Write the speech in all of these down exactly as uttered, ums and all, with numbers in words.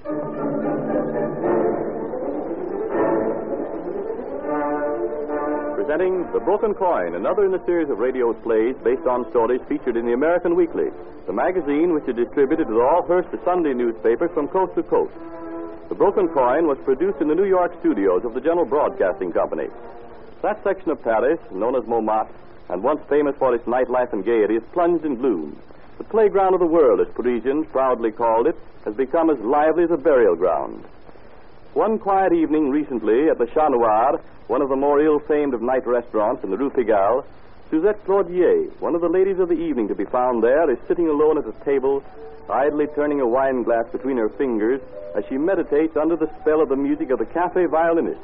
Presenting The Broken Coin, another in a series of radio plays based on stories featured in the American Weekly, the magazine which is distributed with all Hearst Sunday newspapers from coast to coast. The Broken Coin was produced in the New York studios of the General Broadcasting Company. That section of Paris, known as Montmartre, and once famous for its nightlife and gaiety, is plunged in gloom. The playground of the world, as Parisians proudly called it, has become as lively as a burial ground. One quiet evening recently at the Chat Noir, one of the more ill-famed of night restaurants in the Rue Pigalle, Suzette Claudier, one of the ladies of the evening to be found there, is sitting alone at a table, idly turning a wine glass between her fingers as she meditates under the spell of the music of the cafe violinist.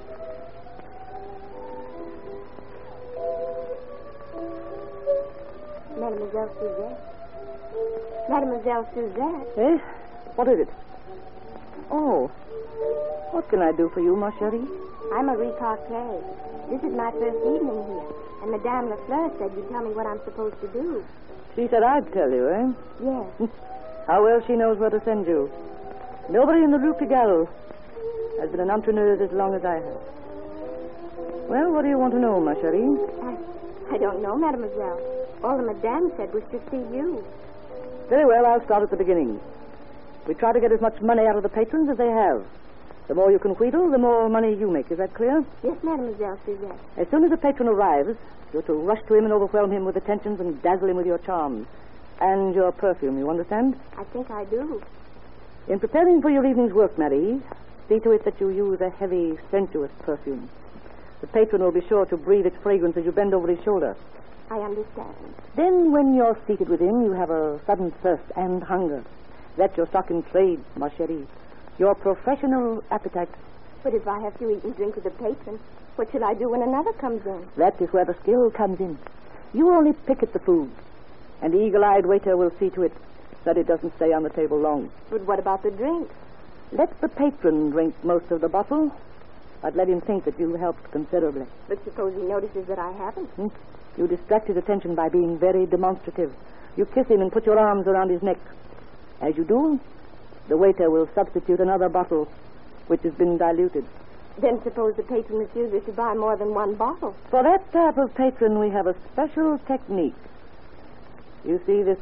Mademoiselle Suzette. Mademoiselle Suzette. Eh? What is it? Oh. What can I do for you, ma chérie? I'm Marie Parquet. This is my first evening here, and Madame Lafleur said you'd tell me what I'm supposed to do. She said I'd tell you, eh? Yes. How well she knows where to send you. Nobody in the Rue Pigalle has been an entrepreneuse as long as I have. Well, what do you want to know, ma chérie? I, I don't know, mademoiselle. All the madame said was to see you. Very well, I'll start at the beginning. We try to get as much money out of the patrons as they have. The more you can wheedle, the more money you make. Is that clear? Yes, Mademoiselle Suzette. As soon as a patron arrives, you're to rush to him and overwhelm him with attentions and dazzle him with your charms. And your perfume, you understand? I think I do. In preparing for your evening's work, Marie, see to it that you use a heavy, sensuous perfume. The patron will be sure to breathe its fragrance as you bend over his shoulder. I understand. Then, when you're seated with him, you have a sudden thirst and hunger. That's your stock in trade, ma chérie. Your professional appetite. But if I have to eat and drink with a patron, what shall I do when another comes in? That is where the skill comes in. You only pick at the food, and the eagle-eyed waiter will see to it that it doesn't stay on the table long. But what about the drink? Let the patron drink most of the bottle, but let him think that you helped considerably. But suppose he notices that I haven't? Hmm? You distract his attention by being very demonstrative. You kiss him and put your arms around his neck. As you do, the waiter will substitute another bottle which has been diluted. Then suppose the patron refuses to buy more than one bottle. For that type of patron, we have a special technique. You see this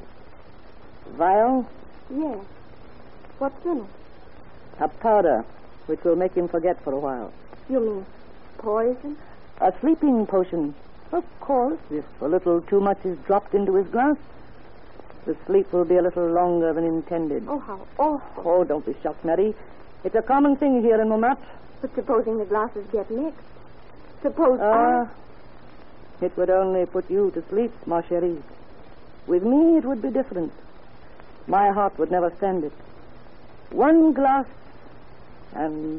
vial? Yes. What's in it? A powder which will make him forget for a while. You mean poison? A sleeping potion. Of course, if a little too much is dropped into his glass, the sleep will be a little longer than intended. Oh, how awful. Oh, don't be shocked, Mary. It's a common thing here in Montmartre. But supposing the glasses get mixed? Suppose Ah, I... it would only put you to sleep, ma chérie. With me, it would be different. My heart would never stand it. One glass and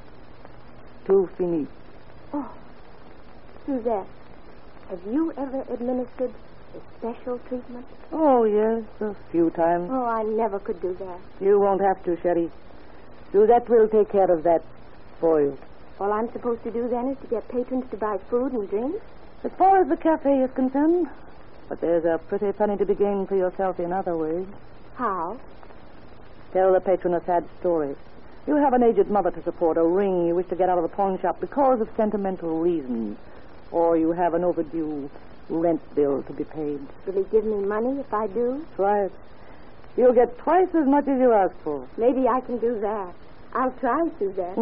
tout fini. Oh, Suzette, have you ever administered a special treatment? Oh, yes, a few times. Oh, I never could do that. You won't have to, Sherry. Suzette will take care of that for you. All I'm supposed to do then is to get patrons to buy food and drinks? As far as the cafe is concerned, but there's a pretty penny to be gained for yourself in other ways. How? Tell the patron a sad story. You have an aged mother to support, a ring you wish to get out of the pawn shop because of sentimental reasons, or you have an overdue rent bill to be paid. Will he give me money if I do? Try it. You'll get twice as much as you asked for. Maybe I can do that. I'll try, Suzette.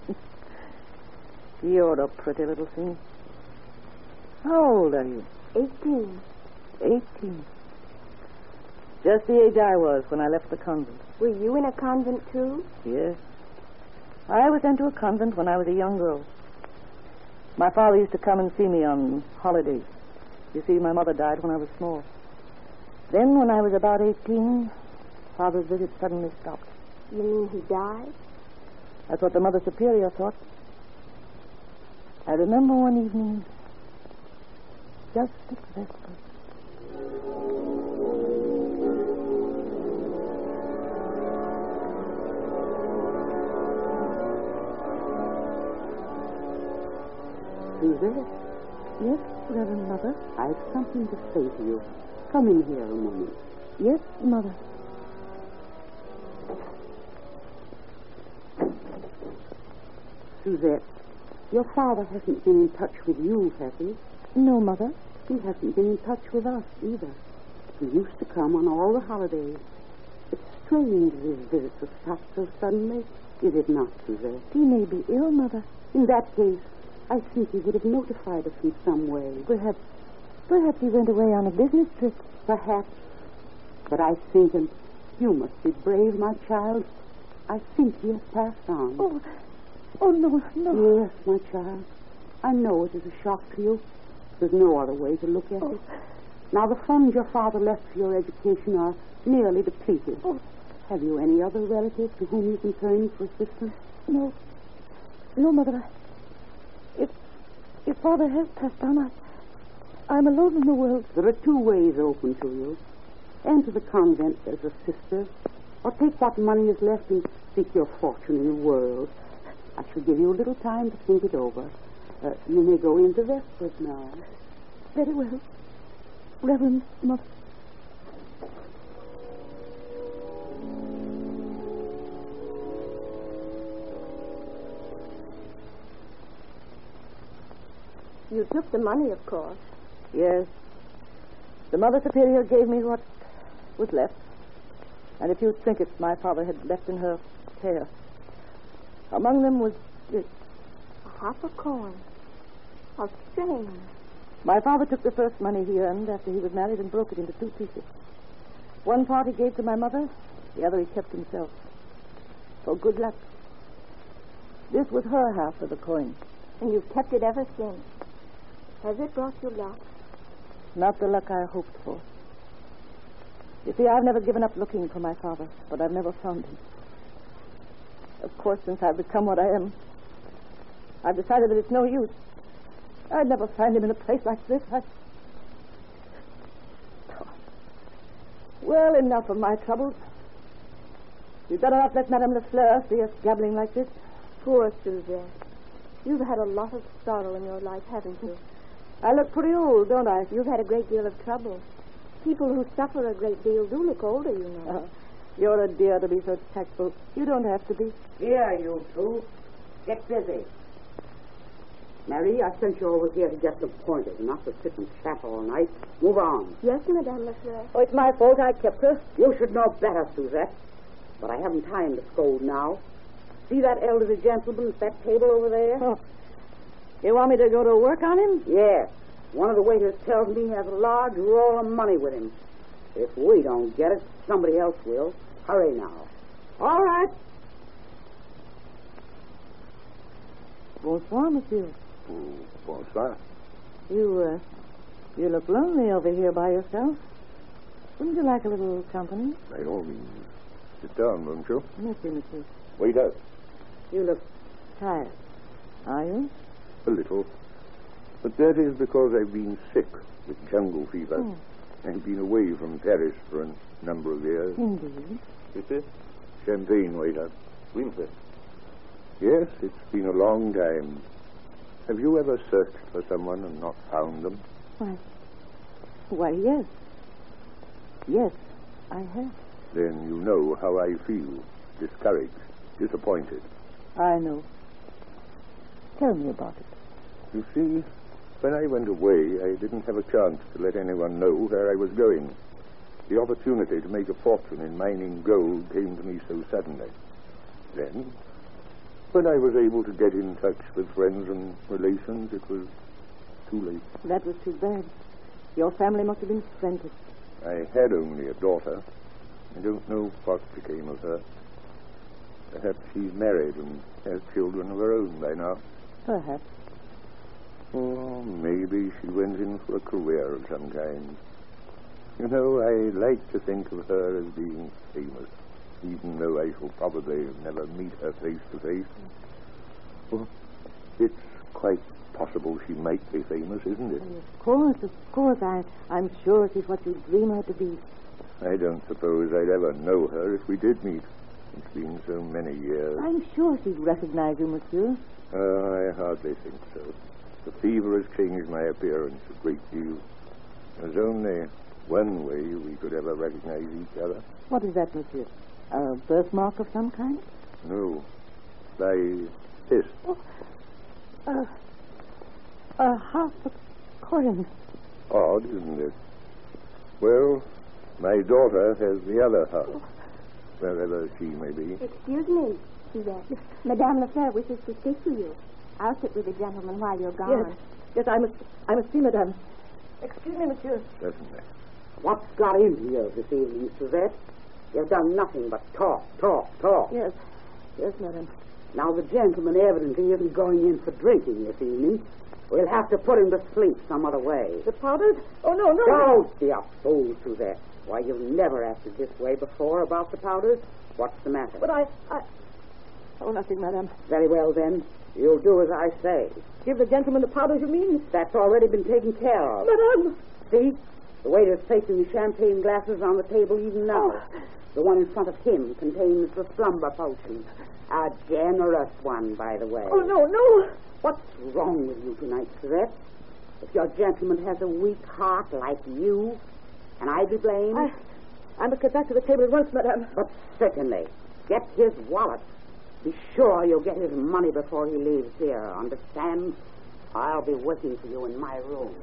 You're a pretty little thing. How old are you? Eighteen. Eighteen. Just the age I was when I left the convent. Were you in a convent, too? Yes. I was sent to a convent when I was a young girl. My father used to come and see me on holidays. You see, my mother died when I was small. Then, when I was about eighteen, Father's visit suddenly stopped. You mean he died? That's what the Mother Superior thought. I remember one evening, just at Vespers. Suzette? Yes, Reverend Mother? I've something to say to you. Come in here a moment. Yes, Mother. Suzette, your father hasn't been in touch with you, has he? No, Mother. He hasn't been in touch with us, either. He used to come on all the holidays. It's strange his visits have stopped so suddenly, is it not, Suzette? He may be ill, Mother. In that case, I think he would have notified us in some way. Perhaps, perhaps he went away on a business trip. Perhaps. But I think, and you must be brave, my child, I think he has passed on. Oh, oh, no, no. Yes, my child. I know it is a shock to you. There's no other way to look at Oh. it. Now, the funds your father left for your education are nearly depleted. Oh. Have you any other relatives to whom you can turn for assistance? No. No, Mother. I, if, if Father has passed on, I, I'm alone in the world. There are two ways open to you. Enter the convent as a sister, or take what money is left and seek your fortune in the world. I shall give you a little time to think it over. Uh, you may go into Vespers now. Very well. Reverend Mother. You took the money, of course. Yes. The Mother Superior gave me what was left, and a few trinkets my father had left in her care. Among them was this. A half a coin. How strange. My father took the first money he earned after he was married and broke it into two pieces. One part he gave to my mother, the other he kept himself. For good luck. This was her half of the coin. And you've kept it ever since. Has it brought you luck? Not the luck I hoped for. You see, I've never given up looking for my father, but I've never found him. Of course, since I've become what I am, I've decided that it's no use. I'd never find him in a place like this. I... Oh. Well, enough of my troubles. You'd better not let Madame Lafleur see us gabbling like this. Poor Suzette. You've had a lot of sorrow in your life, haven't you? I look pretty old, don't I? You've had a great deal of trouble. People who suffer a great deal do look older, you know. Uh, you're a dear to be so tactful. You don't have to be. Here, you two. Get busy. Mary, I sent you over here to get them pointed, not to sit and chat all night. Move on. Yes, Madame Lafleur. Oh, it's my fault. I kept her. You should know better, Suzette. But I haven't time to scold now. See that elderly gentleman at that table over there? Oh. You want me to go to work on him? Yes. One of the waiters tells me he has a large roll of money with him. If we don't get it, somebody else will. Hurry now. All right. Bonsoir, monsieur. Oh, bonsoir. You, uh, you look lonely over here by yourself. Wouldn't you like a little company? By all means. Sit down, won't you? Merci, monsieur. Waiter. You look tired. Are you? A little. But that is because I've been sick with jungle fever. Oh. I've been away from Paris for a number of years. Indeed. Is it? Champagne, waiter. Oui, monsieur. Yes, it's been a long time. Have you ever searched for someone and not found them? Why, why, yes. Yes, I have. Then you know how I feel. Discouraged, disappointed. I know. Tell me about it. You see, when I went away, I didn't have a chance to let anyone know where I was going. The opportunity to make a fortune in mining gold came to me so suddenly. Then, when I was able to get in touch with friends and relations, it was too late. That was too bad. Your family must have been frantic. I had only a daughter. I don't know what became of her. Perhaps she's married and has children of her own by now. Perhaps. Or maybe she went in for a career of some kind. You know, I like to think of her as being famous, even though I shall probably never meet her face to face. Well, it's quite possible she might be famous, isn't it? Of course, of course. I, I'm sure she's what you dream her to be. I don't suppose I'd ever know her if we did meet. It's been so many years. I'm sure she'd recognize you, monsieur. Oh, I hardly think so. The fever has changed my appearance a great deal. There's only one way we could ever recognize each other. What is that, monsieur? A birthmark of some kind? No. By Fist. Oh, uh, uh, half a coin. Odd, isn't it? Well, my daughter has the other half, wherever she may be. Excuse me, Suzette. Madame Lefleur wishes to speak to you. I'll sit with the gentleman while you're gone. Yes, yes, I must, I must see Madame. Excuse me, monsieur. Certainly. What's got into you this evening, Suzette? You've done nothing but talk, talk, talk. Yes, yes, Madame. Now, the gentleman evidently isn't going in for drinking this evening. We'll have to put him to sleep some other way. The powders? Oh, no, no. Don't be a fool, Suzette. Why, you've never acted this way before about the powders. What's the matter? But I, I... Oh, nothing, Madame. Very well, then. You'll do as I say. Give the gentleman the powders, you mean? That's already been taken care of. Madame! See? The waiter's placing the champagne glasses on the table even now. Oh. The one in front of him contains the slumber potion. A generous one, by the way. Oh, no, no. What's wrong with you tonight, Suzette? If your gentleman has a weak heart like you, can I be blamed? I, I must get back to the table at once, Madame. But certainly. Get his wallet. Be sure you'll get his money before he leaves here. Understand? I'll be waiting for you in my room.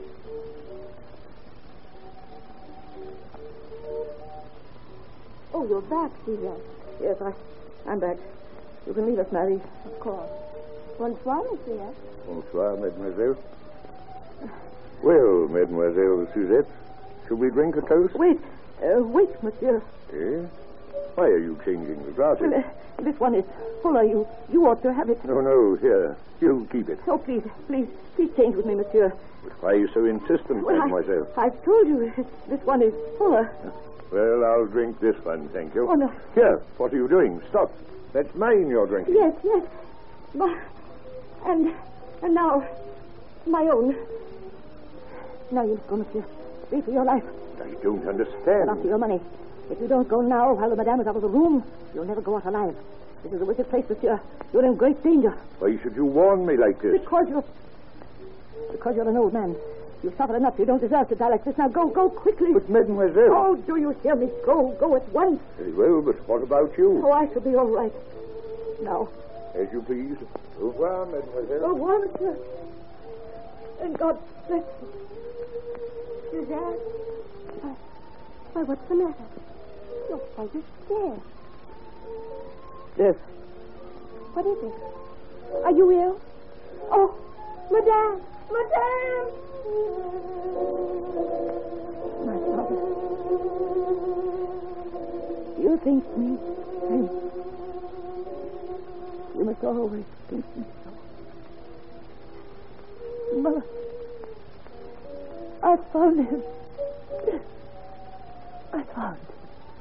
Oh, you're back, Suzette. Yes, I, I'm back. You can leave us, Marie. Of course. Bonsoir, monsieur. Bonsoir, mademoiselle. Well, mademoiselle Suzette, shall we drink a toast? Wait, uh, wait, monsieur. Eh? Why are you changing the glasses? Well, uh, this one is fuller. You, you ought to have it. No, no, here. You keep it. Oh, please, please, please change with me, monsieur. But why are you so insistent, Well, mademoiselle? I, I've told you, this one is fuller. Well, I'll drink this one, thank you. Oh, no. Here, what are you doing? Stop. That's mine you're drinking. Yes, yes. But, and, and now, my own. Now you must go, monsieur. Stay for your life. I don't understand. Not for your money. If you don't go now while the madame is out of the room, you'll never go out alive. This is a wicked place, monsieur. You're in great danger. Why should you warn me like this? Because you're... Because you're an old man. You've suffered enough. You don't deserve to die like this. Now go, go quickly. But, mademoiselle... Oh, do you hear me? Go, go at once. Very well, but what about you? Oh, I shall be all right. Now. As you please. Au revoir, mademoiselle. Au revoir, monsieur. And God bless you. Suzette? Why, why, what's the matter? You're quite scared. Yes. What is it? Are you ill? Oh, Madame! Madame! My father. You think me safe. You must always think me so. Mother, I found him. I found him.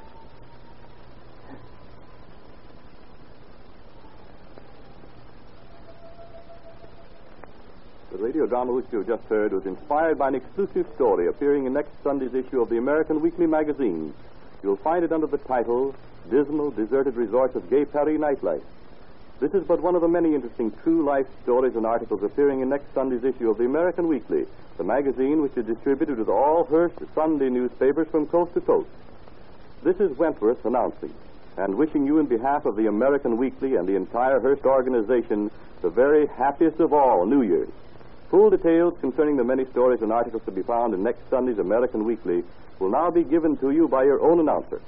The radio drama which you have just heard was inspired by an exclusive story appearing in next Sunday's issue of the American Weekly Magazine. You'll find it under the title, Dismal, Deserted Resorts of Gay Paris Nightlife. This is but one of the many interesting true life stories and articles appearing in next Sunday's issue of the American Weekly, the magazine which is distributed with all Hearst Sunday newspapers from coast to coast. This is Wentworth announcing and wishing you in behalf of the American Weekly and the entire Hearst organization the very happiest of all New Year's. Full details concerning the many stories and articles to be found in next Sunday's American Weekly will now be given to you by your own announcer.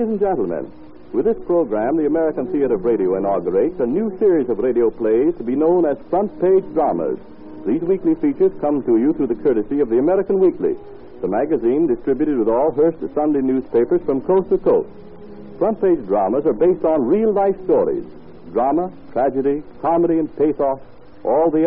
Ladies and gentlemen, with this program, the American Theater of Radio inaugurates a new series of radio plays to be known as Front Page Dramas. These weekly features come to you through the courtesy of the American Weekly, the magazine distributed with all Hearst Sunday newspapers from coast to coast. Front Page Dramas are based on real-life stories. Drama, tragedy, comedy, and pathos, all the